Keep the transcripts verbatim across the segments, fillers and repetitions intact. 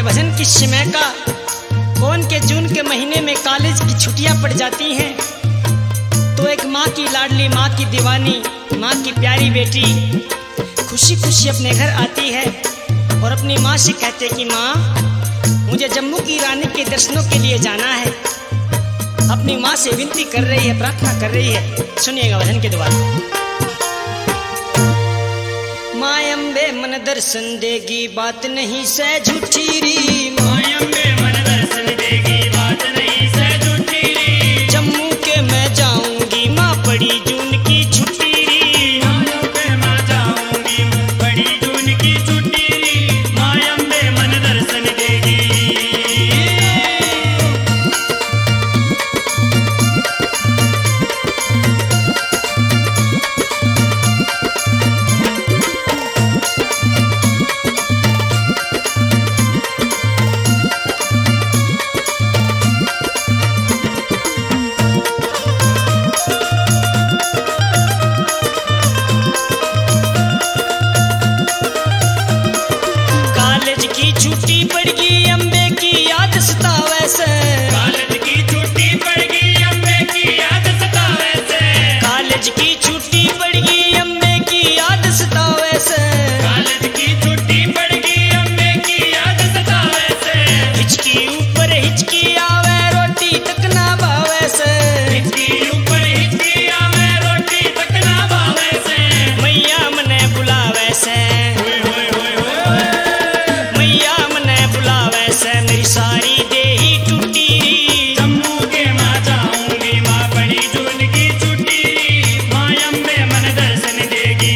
भजन की समय का कौन के जून के महीने में कॉलेज की छुट्टियां पड़ जाती हैं तो एक माँ की लाडली, माँ की दीवानी, माँ की प्यारी बेटी खुशी खुशी अपने घर आती है और अपनी माँ से कहते कि माँ मुझे जम्मू की रानी के दर्शनों के लिए जाना है। अपनी माँ से विनती कर रही है, प्रार्थना कर रही है। सुनिएगा भजन के द्वारा। माँ अम्बे मन दर्शन देगी, बात नहीं से झूठी री। माँ अम्बे मन दर्शन देगी, बात नहीं से झूठी री। जम्मू के मैं जाऊंगी, माँ पड़ी जून की छुट्टी री। जम्मू के मैं जाऊंगी, बड़ी जून की छुट्टी री। माँ अम्बे मन दर्शन देगी। छुट्टी पड़ गई अम्बे की याद सतावे से। कॉलेज की छुट्टी पड़ गई, अम्बे की याद सतावे से। कॉलेज की छुट्टी पड़ गई अम्बे की याद सतावे से। कॉलेज की छुट्टी पड़ गई, अम्बे की याद सतावे से। हिचकी ऊपर हिचकी आवे, रोटी तक ना भावे से। हिचकी ऊपर हिचकी आवे, रोटी तक ना भावे से। मैया मने बुलावे से। मेरी सारी देही टूटी री। जम्मू के माँ जाऊंगी, माँ बड़ी जून की छुट्टी री। माँ अम्बे मन दर्शन देगी।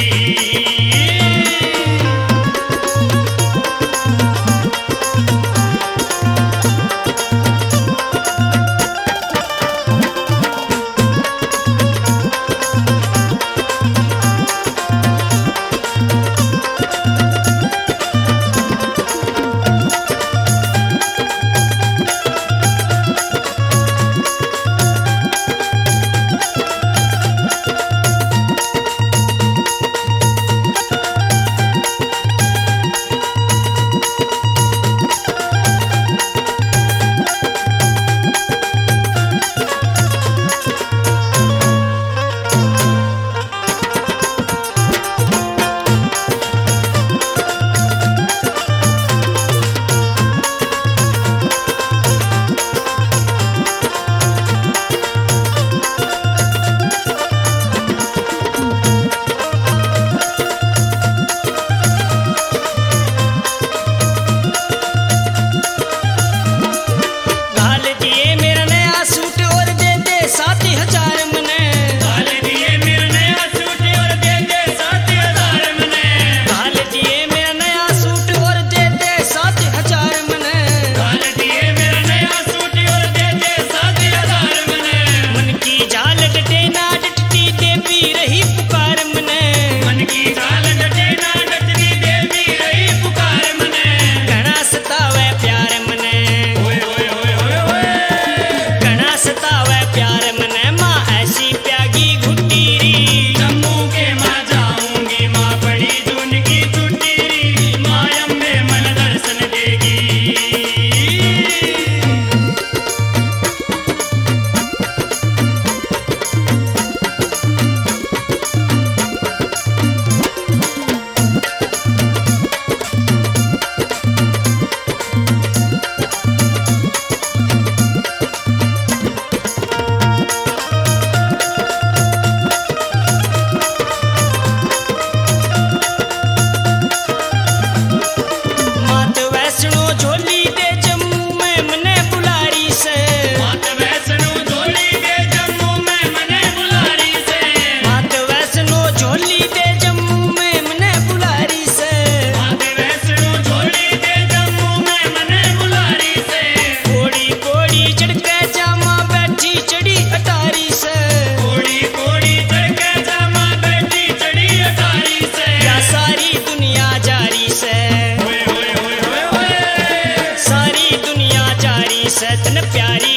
सतन प्यारी